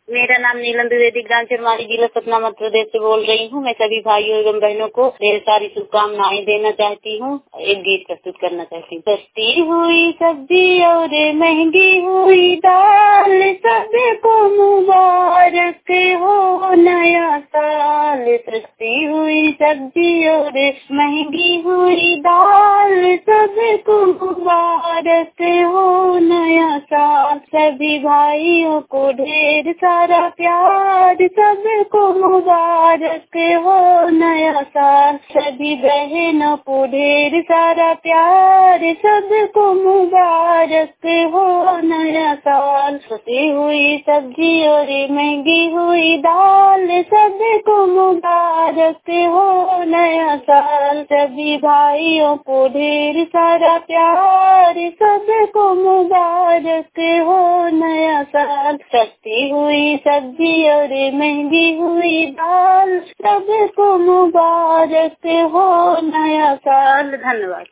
मेरा नाम नीलम द्विवेदी, ग्राम चिरमारी, जिला सतना, मध्य प्रदेश से बोल रही हूँ। मैं सभी भाइयों एवं बहनों को ढेर सारी शुभकामनाएं देना चाहती हूँ। एक गीत प्रस्तुत करना चाहती हूँ। सस्ती हुई सब्जी और महंगी हुई दाल, सबको मुबारक हो नया साल। सस्ती हुई सब्जी और महंगी हुई दाल, सबको मुबारक हो नया साल। सभी भाइयों को ढेर सारा प्यार, सबको मुबारक हो नया साल। सभी बहनों को ढेर सारा प्यार, सबको मुबारक हो नया साल। सस्ती हुई सब्जी और महंगी हुई दाल, सबको मुबारक हो नया साल। सभी भाइयों को ढेर सारा प्यार, सबको मुबारक हो नया साल। सस्ती हुई सब्जी और महंगी हुई दाल, सबको मुबारक हो नया साल। धन्यवाद।